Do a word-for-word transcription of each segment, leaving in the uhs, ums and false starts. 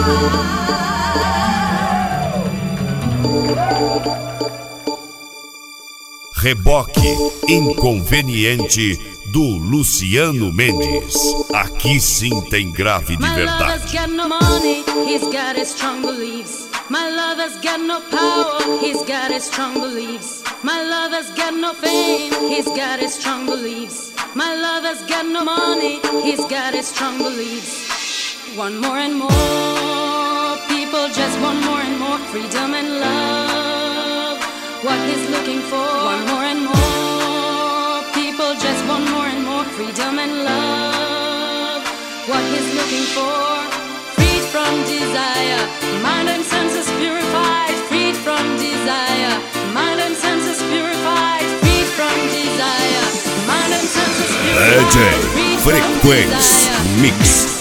Reboque Inconveniente do Luciano Mendes. Aqui sim tem grave de verdade. My lover's got no power, he's got his strong beliefs. My lover's got no fame, he's got his strong beliefs. My lover's got no money, he's got his strong beliefs. Want more and more, people just want more and more freedom and love. What he's looking for, want more and more, people just want more and more freedom and love. What he's looking for, freed from desire, mind and senses purified, freed from desire, mind and senses purified, freed from desire, mind and senses purified. D J Frequency Mix.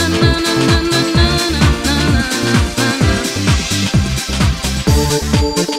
We'll be right back.